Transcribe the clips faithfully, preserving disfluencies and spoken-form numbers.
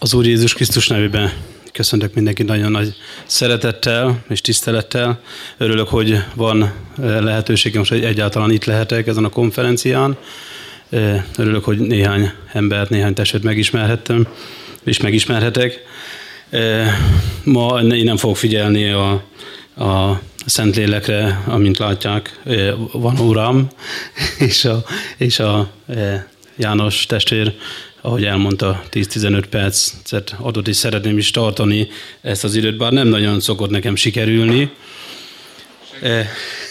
Az Úr Jézus Krisztus nevében köszöntök mindenkit nagyon nagy szeretettel és tisztelettel. Örülök, hogy van lehetőségem most, hogy egyáltalán itt lehetek ezen a konferencián. Örülök, hogy néhány embert, néhány testvért megismerhettem, és megismerhetek. Ma én nem fogok figyelni a, a Szentlélekre, amint látják, van Uram, és a, és a János testvér, ahogy elmondta, tíz-tizenöt percet adott, és szeretném is tartani ezt az időt, bár nem nagyon szokott nekem sikerülni. E,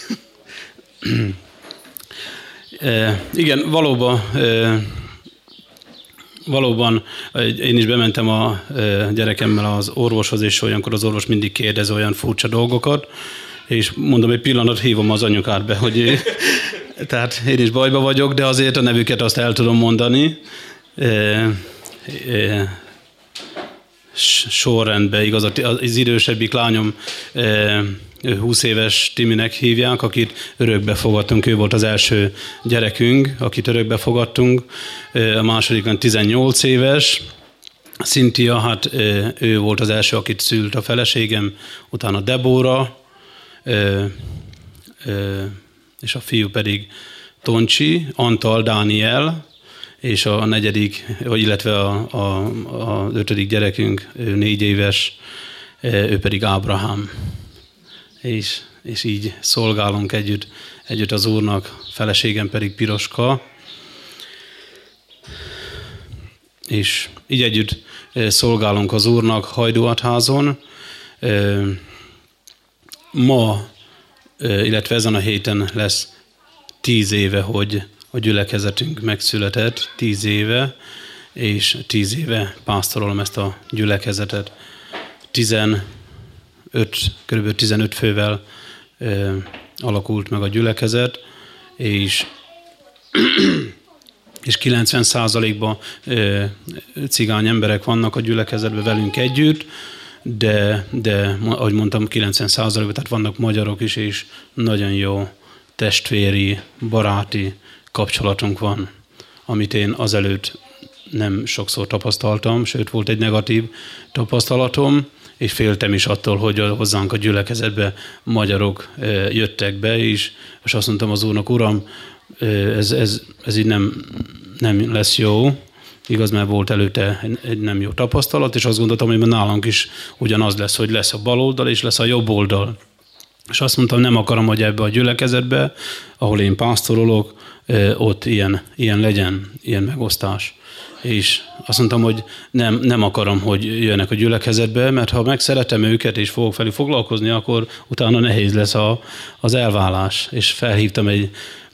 e, igen, valóban, e, valóban én is bementem a gyerekemmel az orvoshoz, és olyankor az orvos mindig kérdez olyan furcsa dolgokat, és mondom, egy pillanat hívom az anyukát be, hogy tehát én is bajba vagyok, de azért a nevüket azt el tudom mondani. E, e, sorrendben, igaz, az idősebbik lányom e, húsz éves Timinek hívják, akit örökbe fogadtunk, ő volt az első gyerekünk, akit örökbe fogadtunk, e, a másodikon tizennyolc éves, Cynthia, hát e, ő volt az első, akit szült a feleségem, utána Debora, e, e, és a fiú pedig Toncsi, Antal Dániel, és a negyedik, illetve a, a, a ötödik gyerekünk, ő négy éves, ő pedig Ábrahám. És, és így szolgálunk együtt, együtt az Úrnak, feleségem pedig Piroska. És így együtt szolgálunk az Úrnak Hajdúatházon. Ma, illetve ezen a héten lesz tíz éve, hogy a gyülekezetünk megszületett, tíz éve, és tíz éve pásztorolom ezt a gyülekezetet. tizenöt, kb. tizenöt fővel e, alakult meg a gyülekezet, és, és kilencven százalékban e, cigány emberek vannak a gyülekezetben velünk együtt, de, de ahogy mondtam, kilencven százalékban, tehát vannak magyarok is, és nagyon jó testvéri, baráti kapcsolatunk van, amit én azelőtt nem sokszor tapasztaltam, sőt volt egy negatív tapasztalatom, és féltem is attól, hogy hozzánk a gyülekezetbe magyarok jöttek be is, és azt mondtam az Úrnak, Uram, ez, ez, ez így nem, nem lesz jó, igaz, mert volt előtte egy nem jó tapasztalat, és azt gondoltam, hogy nálunk is ugyanaz lesz, hogy lesz a bal oldal, és lesz a jobb oldal. És azt mondtam, nem akarom, hogy ebbe a gyülekezetbe, ahol én pásztorolok, ott ilyen, ilyen legyen, ilyen megosztás. És azt mondtam, hogy nem, nem akarom, hogy jöjjenek a gyülekezetbe, mert ha megszeretem őket, és fogok felül foglalkozni, akkor utána nehéz lesz a, az elválás. És felhívtam egy,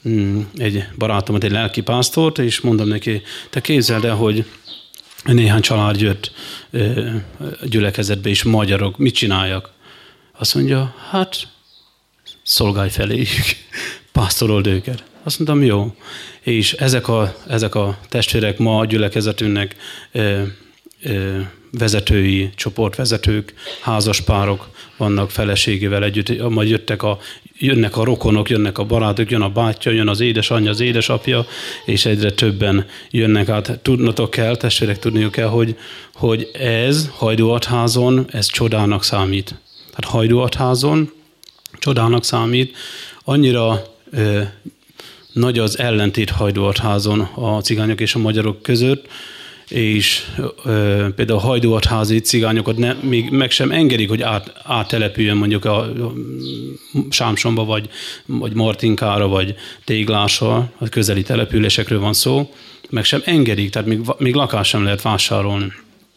egy barátomat, egy lelkipásztort, és mondom neki, te képzeld el, hogy néhány család jött gyülekezetbe, és magyarok, mit csináljak? Azt mondja, hát szolgálj feléjük, pásztorold őket. Azt mondtam, jó. És ezek a, ezek a testvérek ma a gyülekezetünknek ö, ö, vezetői, csoportvezetők, házaspárok vannak feleségével együtt, majd jöttek a, jönnek a rokonok, jönnek a barátok, jön a bátyja, jön az édesanyja, az édesapja, és egyre többen jönnek át. Tudnotok kell, testvérek, tudniuk kell, hogy, hogy ez Hajdúatházon, ez csodának számít. Tehát Hajdúatházon csodának számít. Annyira ö, nagy az ellentét Hajdúatházon a cigányok és a magyarok között, és ö, például a hajdúatházi cigányokat ne, még meg sem engedik, hogy át, áttelepüljön mondjuk a, a Sámsonba, vagy, vagy Martinkára, vagy Téglásra, a közeli településekről van szó, meg sem engedik, tehát még, még lakás sem lehet vásárolni.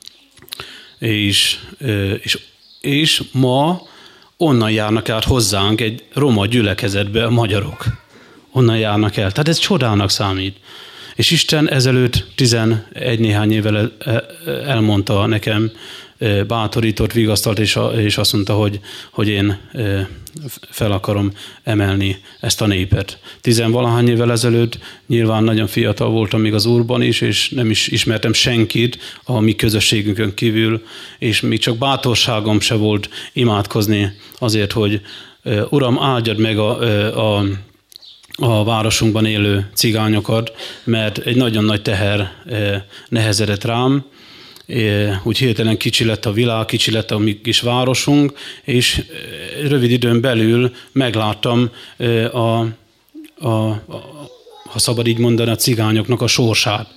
És, ö, és, és ma onnan járnak át hozzánk egy roma gyülekezetbe a magyarok. Onnan járnak el. Tehát ez csodának számít. És Isten ezelőtt tizenegy néhány évvel elmondta nekem, bátorított, vigasztalt, és azt mondta, hogy, hogy én fel akarom emelni ezt a népet. Tizenvalahány évvel ezelőtt nyilván nagyon fiatal voltam még az Úrban is, és nem is ismertem senkit a mi közösségünkön kívül, és még csak bátorságom se volt imádkozni azért, hogy Uram, áldjad meg a, a a városunkban élő cigányokat, mert egy nagyon nagy teher nehezedett rám, úgy hirtelen kicsi lett a világ, kicsi lett a mi kis városunk, és rövid időn belül megláttam a, a, a, ha szabad így mondani, a cigányoknak a sorsát.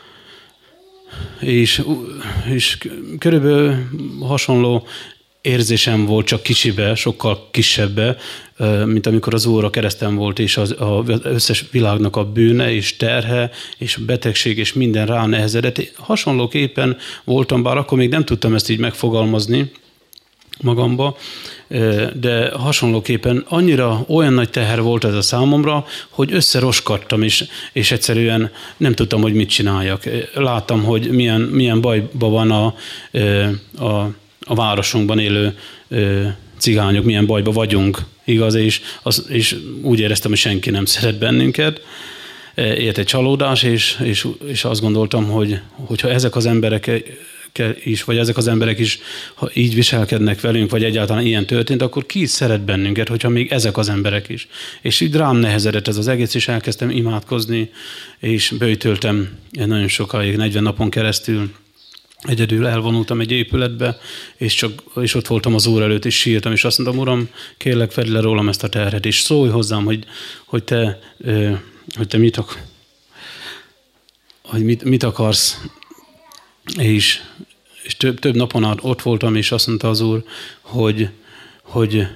És, és körülbelül hasonló érzésem volt, csak kicsibe, sokkal kisebbe, mint amikor az Úr a kereszten volt, és az, az összes világnak a bűne, és terhe, és betegség, és minden rá nehezedett. Hasonlóképpen voltam, bár akkor még nem tudtam ezt így megfogalmazni magamba, de hasonlóképpen annyira olyan nagy teher volt ez a számomra, hogy összeroskadtam, és, és egyszerűen nem tudtam, hogy mit csináljak. Láttam, hogy milyen, milyen bajban van a, a, a városunkban élő cigányok, milyen bajban vagyunk, igaz, és, az, és úgy éreztem, hogy senki nem szeret bennünket. Ért egy csalódás, és, és, és azt gondoltam, hogy hogyha ezek az emberek is, vagy ezek az emberek is, ha így viselkednek velünk, vagy egyáltalán ilyen történt, akkor ki szeret bennünket, hogyha még ezek az emberek is. És így rám nehezedett ez az egész, és elkezdtem imádkozni, és böjtöltem nagyon sokáig, negyven napon keresztül. Egyedül elvonultam egy épületbe, és, csak, és ott voltam az Úr előtt, és sírtam, és azt mondtam, Uram, kérlek, vedd le rólam ezt a terhet, és szólj hozzám, hogy, hogy te, hogy te mit, ak- hogy mit, mit akarsz. És, és több, több napon át ott voltam, és azt mondta az Úr, hogy, hogy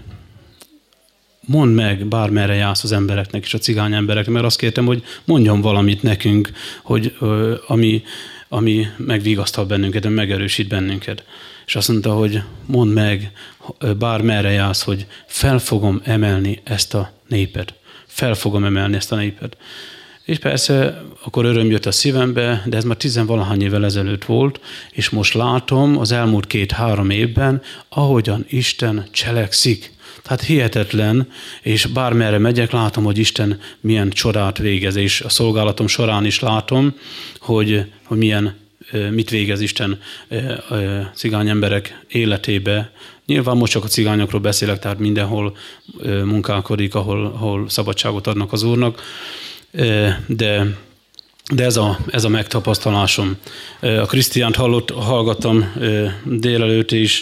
mondd meg, bármerre jársz az embereknek, és a cigány embereknek, mert azt kértem, hogy mondjon valamit nekünk, hogy, ami, ami megvigasztal bennünket, megerősít bennünket. És azt mondta, hogy mondd meg, bármerre jársz, hogy fel fogom emelni ezt a népet. Fel fogom emelni ezt a népet. És persze, akkor öröm jött a szívembe, de ez már tizenvalahány évvel ezelőtt volt, és most látom az elmúlt két-három évben, ahogyan Isten cselekszik. Tehát hihetetlen, és bármerre megyek, látom, hogy Isten milyen csodát végez, és a szolgálatom során is látom, hogy, hogy milyen, mit végez Isten cigány emberek életébe. Nyilván most csak a cigányokról beszélek, tehát mindenhol munkálkodik, ahol, ahol szabadságot adnak az Úrnak, de, de ez, a, ez a megtapasztalásom. A Krisztiánt hallott, hallgattam délelőtt is,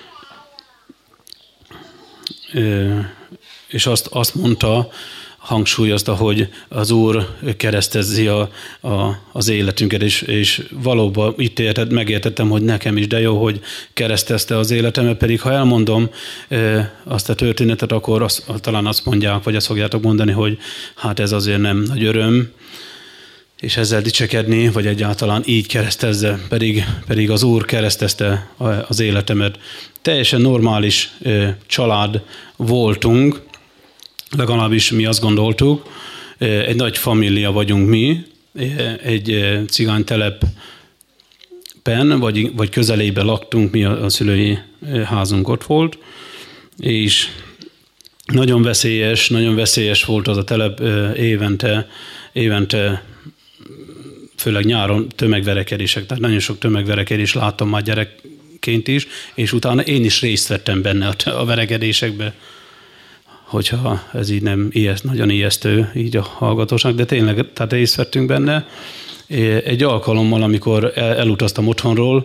és azt, azt mondta, hangsúlyozta, hogy az Úr keresztezi a, a, az életünket, és, és valóban itt érted, megértettem, hogy nekem is, de jó, hogy keresztezte az életemet, pedig ha elmondom azt a történetet, akkor azt, talán azt mondják, vagy azt fogjátok mondani, hogy hát ez azért nem nagy öröm, és ezzel dicsekedni, vagy egyáltalán így keresztezze, pedig, pedig az Úr keresztezte az életemet. Teljesen normális család voltunk, legalábbis mi azt gondoltuk. Egy nagy família vagyunk mi, egy cigánytelepen, vagy, vagy közelében laktunk, mi a, a szülői házunk ott volt, és nagyon veszélyes, nagyon veszélyes volt az a telep évente, évente főleg nyáron tömegverekedések, tehát nagyon sok tömegverekedést láttam már gyerekként is, és utána én is részt vettem benne a verekedésekbe, hogyha ez így nem ijeszt, nagyon ijesztő így a hallgatóság, de tényleg tehát részt vettünk benne. Egy alkalommal, amikor elutaztam otthonról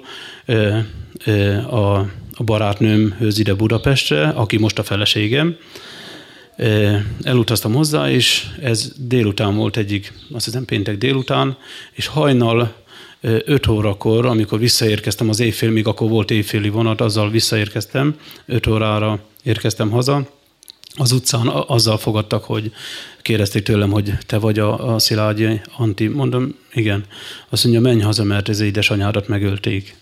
a barátnőmhöz ide Budapestre, aki most a feleségem, elutaztam hozzá, és ez délután volt egyik, azt hiszem péntek délután, és hajnal öt órakor, amikor visszaérkeztem az éjfél, még akkor volt éjféli vonat, azzal visszaérkeztem, öt órára érkeztem haza. Az utcán azzal fogadtak, hogy kérdezték tőlem, hogy te vagy a, a Szilágyi Anti. Mondom, igen. Azt mondja, menj haza, mert ez édesanyádat megölték.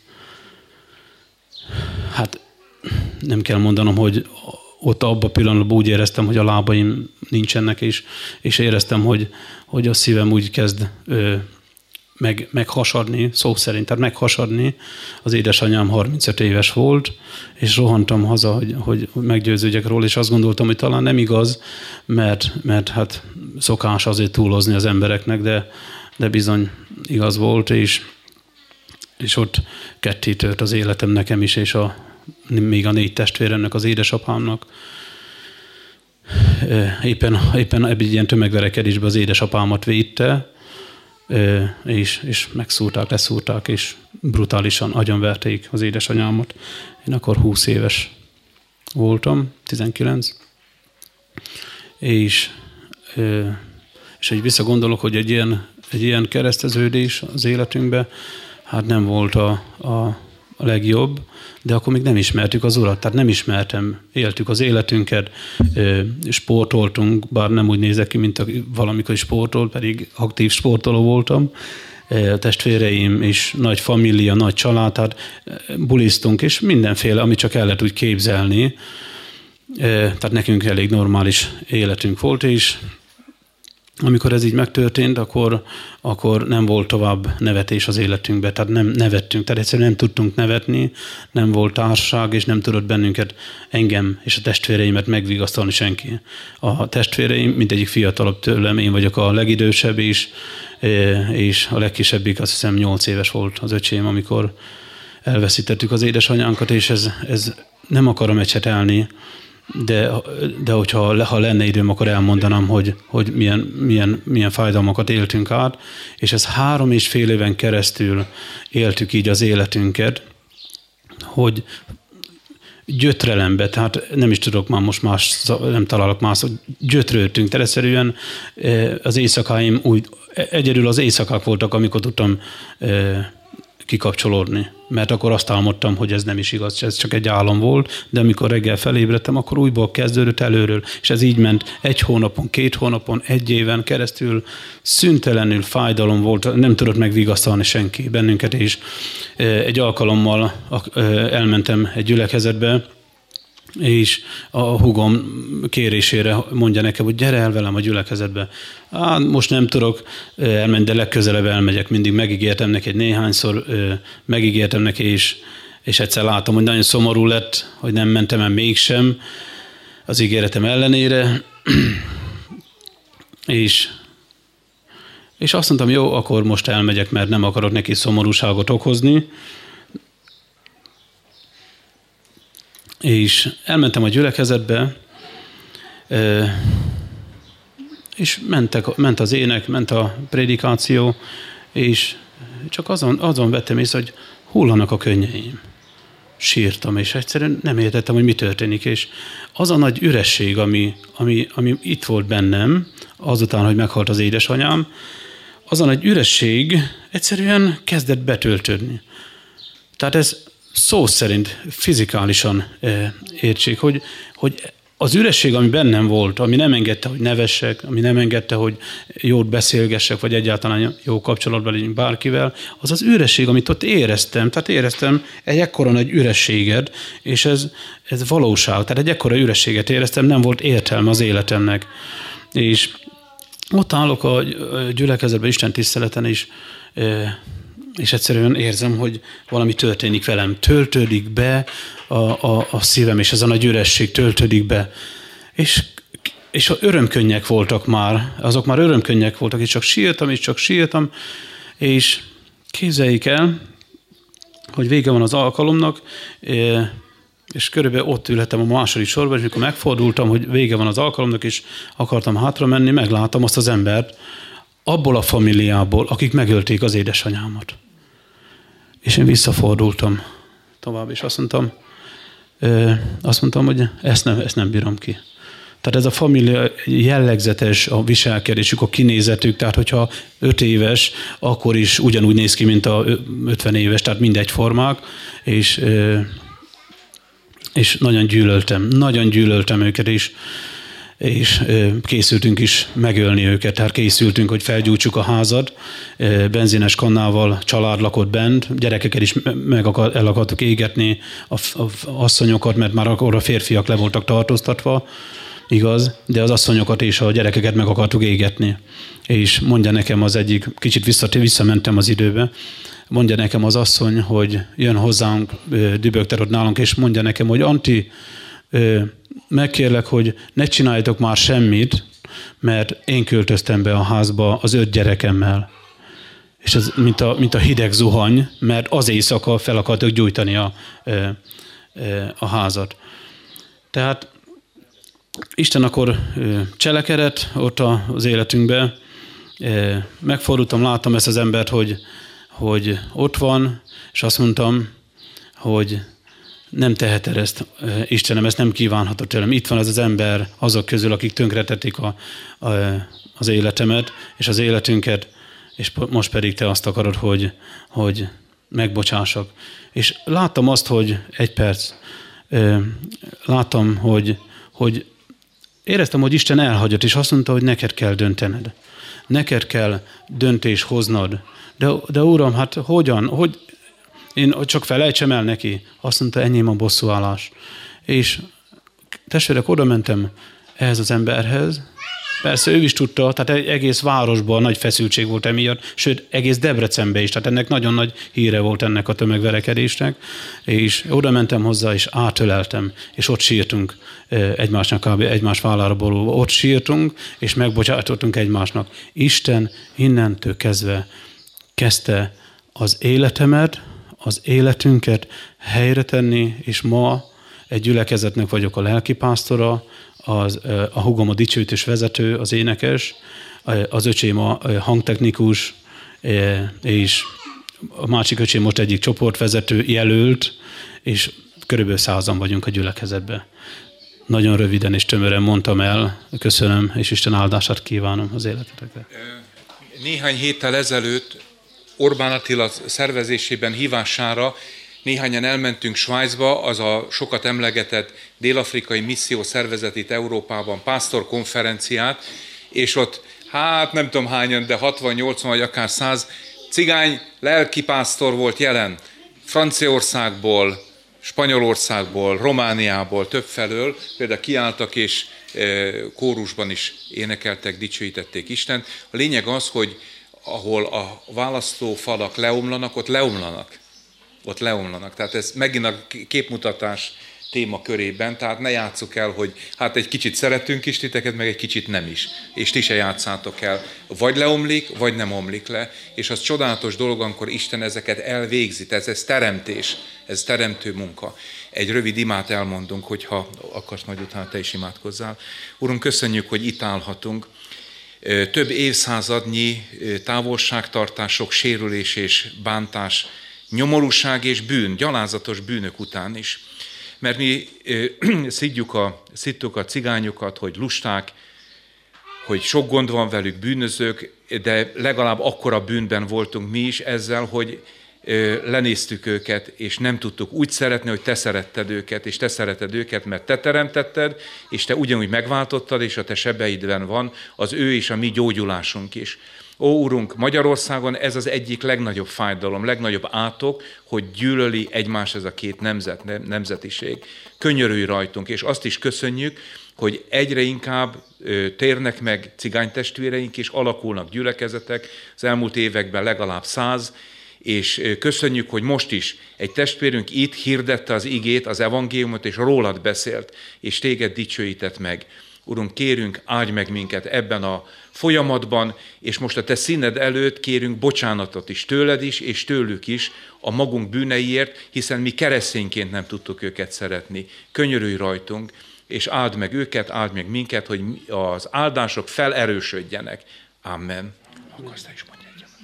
Hát nem kell mondanom, hogy ott abban a pillanatban úgy éreztem, hogy a lábaim nincsenek, és, és éreztem, hogy, hogy a szívem úgy kezd ö, meg, meghasadni, szó szerint, tehát meghasadni. Az édesanyám harmincöt éves volt, és rohantam haza, hogy, hogy meggyőződjek róla, és azt gondoltam, hogy talán nem igaz, mert, mert hát szokás azért túlozni az embereknek, de, de bizony igaz volt, és, és ott ketté tört az életem nekem is, és a, még a négy testvéremnek, az édesapámnak. Éppen, éppen egy ilyen tömegverekedésben az édesapámat védte, és, és megszúrták, leszúrták, és brutálisan agyonverték az édesanyámat. Én akkor húsz éves voltam, tizenkilenc, és, és egy visszagondolok, hogy egy ilyen, egy ilyen kereszteződés az életünkben, hát nem volt a, a a legjobb, de akkor még nem ismertük az Urat, tehát nem ismertem, éltük az életünket, sportoltunk, bár nem úgy nézek ki, mint valamikor sportolt, pedig aktív sportoló voltam. A testvéreim és nagy família, nagy család, tehát buliztunk, és mindenféle, amit csak el lehet úgy képzelni. Tehát nekünk elég normális életünk volt, és amikor ez így megtörtént, akkor, akkor nem volt tovább nevetés az életünkben, tehát nem nevettünk, tehát egyszerűen nem tudtunk nevetni, nem volt társaság, és nem tudott bennünket, engem és a testvéreimet megvigasztalni senki. A testvéreim mindegyik fiatalabb tőlem, én vagyok a legidősebb is, és a legkisebbik, azt hiszem nyolc éves volt az öcsém, amikor elveszítettük az édesanyánkat, és ez, ez nem akarom ecsetelni, De, de hogyha ha lenne időm, akkor elmondanám, hogy, hogy milyen, milyen, milyen fájdalmakat éltünk át, és ez három és fél éven keresztül éltük így az életünket, hogy gyötrelembe, tehát nem is tudok már most más, nem találok más, gyötröltünk, tehát egyszerűen az éjszakáim úgy, egyedül az éjszakák voltak, amikor tudtam kikapcsolódni. Mert akkor azt álmodtam, hogy ez nem is igaz, ez csak egy álom volt, de amikor reggel felébredtem, akkor újból kezdődött előről, és ez így ment egy hónapon, két hónapon, egy éven keresztül szüntelenül fájdalom volt, nem tudott megvigasztalni senki bennünket, és egy alkalommal elmentem egy gyülekezetbe, és a húgom kérésére mondja nekem, hogy gyere el velem a gyülekezetbe. Á, most nem tudok elmenni, de legközelebb elmegyek. Mindig megígértem neki egy néhányszor, megígértem neki, és, és egyszer látom, hogy nagyon szomorú lett, hogy nem mentem el mégsem az ígéretem ellenére. és, és azt mondtam, jó, akkor most elmegyek, mert nem akarok neki szomorúságot okozni. És elmentem a gyülekezetbe, és mentek, ment az ének, ment a prédikáció, és csak azon, azon vettem észre, hogy hullanak a könnyeim. Sírtam, és egyszerűen nem értettem, hogy mi történik. És az a nagy üresség, ami, ami, ami itt volt bennem, azután, hogy meghalt az édesanyám, az a nagy üresség egyszerűen kezdett betöltődni. Tehát ez szó szerint fizikálisan értsék, hogy, hogy az üresség, ami bennem volt, ami nem engedte, hogy nevessek, ami nem engedte, hogy jót beszélgessek, vagy egyáltalán jó kapcsolatban legyünk bárkivel, az az üresség, amit ott éreztem. Tehát éreztem egy ekkora nagy ürességet, és ez, ez valóság. Tehát egy ekkora ürességet éreztem, nem volt értelme az életemnek. És ott állok a gyülekezetben, Isten tiszteleten is, és egyszerűen érzem, hogy valami történik velem. Töltődik be a, a, a szívem, és ez a nagy üresség töltődik be. És, és a örömkönnyek voltak már, azok már örömkönnyek voltak, és csak sírtam, és csak sírtam, és képzeljék el, hogy vége van az alkalomnak, és körülbelül ott ülhettem a második sorban, és amikor megfordultam, hogy vége van az alkalomnak, és akartam hátra menni, megláttam azt az embert, abból a familiából, akik megölték az édesanyámat. És én visszafordultam tovább, és azt mondtam, azt mondtam, hogy ezt nem, ezt nem bírom ki. Tehát ez a família jellegzetes, a viselkedésük, a kinézetük, tehát hogyha öt éves, akkor is ugyanúgy néz ki, mint a ötven éves, tehát mindegyformák, és, és nagyon gyűlöltem, nagyon gyűlöltem őket is, és készültünk is megölni őket, tehát készültünk, hogy felgyújtsuk a házat, benzines kannával, család lakott bent, gyerekeket is meg akar, el akartuk égetni, a, a asszonyokat, mert már akkor a férfiak le voltak tartóztatva, igaz, de az asszonyokat és a gyerekeket meg akartuk égetni. És mondja nekem az egyik, kicsit vissza, visszamentem az időbe, mondja nekem az asszony, hogy jön hozzánk, dübögtet ott nálunk, és mondja nekem, hogy Antti, megkérlek, hogy ne csináljatok már semmit, mert én költöztem be a házba az öt gyerekemmel. És ez mint a, mint a hideg zuhany, mert az éjszaka fel akartok gyújtani a, a házat. Tehát Isten akkor cselekedett ott az életünkben, megfordultam, láttam ezt az embert, hogy, hogy ott van, és azt mondtam, hogy nem teheted ezt, Istenem, ezt nem kívánhatod tőlem. Itt van az az ember azok közül, akik tönkretették a, a, az életemet, és az életünket, és most pedig te azt akarod, hogy, hogy megbocsássak. És láttam azt, hogy egy perc, láttam, hogy, hogy éreztem, hogy Isten elhagyott, és azt mondta, hogy neked kell döntened. Neked kell döntés hoznod. De, de Uram, hát hogyan? Hogy én csak felejtsem el neki? Azt mondta, enyém a bosszúállás. És testvérek, oda mentem ehhez az emberhez. Persze ő is tudta, tehát egész városban nagy feszültség volt emiatt, sőt, egész Debrecenben is, tehát ennek nagyon nagy híre volt ennek a tömegverekedésnek, és oda mentem hozzá, és átöleltem, és ott sírtunk egymásnak, kb. Egymás vállára borulva, ott sírtunk, és megbocsátottunk egymásnak. Isten innentől kezdve kezdte az életemet, az életünket helyre tenni, és ma egy gyülekezetnek vagyok a lelkipásztora, az, a húgom a dicsőítés vezető, az énekes, az öcsém a hangtechnikus, és a másik öcsém most egyik csoportvezető jelölt, és körülbelül százan vagyunk a gyülekezetben. Nagyon röviden és tömören mondtam el, köszönöm, és Isten áldását kívánom az életetekre. Néhány héttel ezelőtt Orbán Attila szervezésében hívására néhányan elmentünk Svájcba, az a sokat emlegetett dél-afrikai misszió szervezet itt Európában, pásztorkonferenciát, és ott, hát nem tudom hányan, de hatvan-nyolcvan vagy akár száz cigány lelkipásztor volt jelen. Franciaországból, Spanyolországból, Romániából, többfelől, például kiálltak és kórusban is énekeltek, dicsőítették Istent. A lényeg az, hogy ahol a választófalak leomlanak, ott leomlanak. Ott leomlanak. Tehát ez megint a képmutatás téma körében, tehát ne játsszuk el, hogy hát egy kicsit szeretünk is titeket, meg egy kicsit nem is. És ti se játszátok el. Vagy leomlik, vagy nem omlik le. És az csodálatos dolog, amikor Isten ezeket elvégzi. Ez, ez teremtés, ez teremtő munka. Egy rövid imát elmondunk, hogyha akarsz, majd utána te is imádkozzál. Urunk, köszönjük, hogy itt állhatunk. Több évszázadnyi távolságtartás, sok sérülés és bántás, nyomorúság és bűn, gyalázatos bűnök után is. Mert mi szidjuk a, szidtuk a cigányokat, hogy lusták, hogy sok gond van velük, bűnözők, de legalább akkora bűnben voltunk mi is ezzel, hogy lenéztük őket, és nem tudtuk úgy szeretni, hogy te szeretted őket, és te szereted őket, mert te teremtetted, és te ugyanúgy megváltottad, és a te sebeidben van az ő és a mi gyógyulásunk is. Ó, Urunk, Magyarországon ez az egyik legnagyobb fájdalom, legnagyobb átok, hogy gyűlöli egymás ez a két nemzet, nemzetiség. Könyörülj rajtunk, és azt is köszönjük, hogy egyre inkább ö, térnek meg cigánytestvéreink, és alakulnak gyülekezetek, az elmúlt években legalább száz, és köszönjük, hogy most is egy testvérünk itt hirdette az igét, az evangéliumot, és rólad beszélt, és téged dicsőített meg. Urunk, kérünk, áldj meg minket ebben a folyamatban, és most a te színed előtt kérünk bocsánatot is tőled is, és tőlük is a magunk bűneiért, hiszen mi keresztényként nem tudtuk őket szeretni. Könyörülj rajtunk, és áld meg őket, áld meg minket, hogy az áldások felerősödjenek. Amen. Akarsz te is mondani?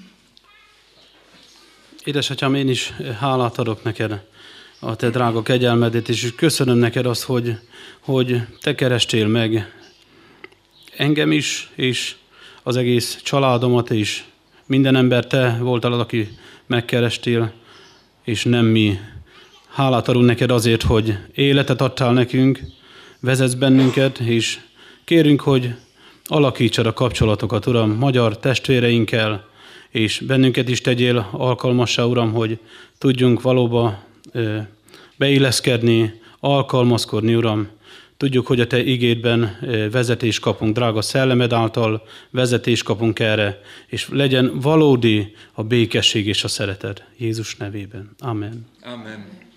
Édesatyám, én is hálát adok neked a te drága kegyelmedét, és köszönöm neked azt, hogy, hogy te kerestél meg engem is, és az egész családomat is. Minden ember te voltál az, aki megkerestél, és nem mi. Hálát adunk neked azért, hogy életet adtál nekünk, vezetsz bennünket, és kérünk, hogy alakítsad a kapcsolatokat, Uram, magyar testvéreinkkel, és bennünket is tegyél alkalmassá, Uram, hogy tudjunk valóban beilleszkedni, alkalmazkodni, Uram. Tudjuk, hogy a te igédben vezetést kapunk, drága szellemed által vezetést kapunk erre, és legyen valódi a békesség és a szeretet. Jézus nevében. Amen. Amen.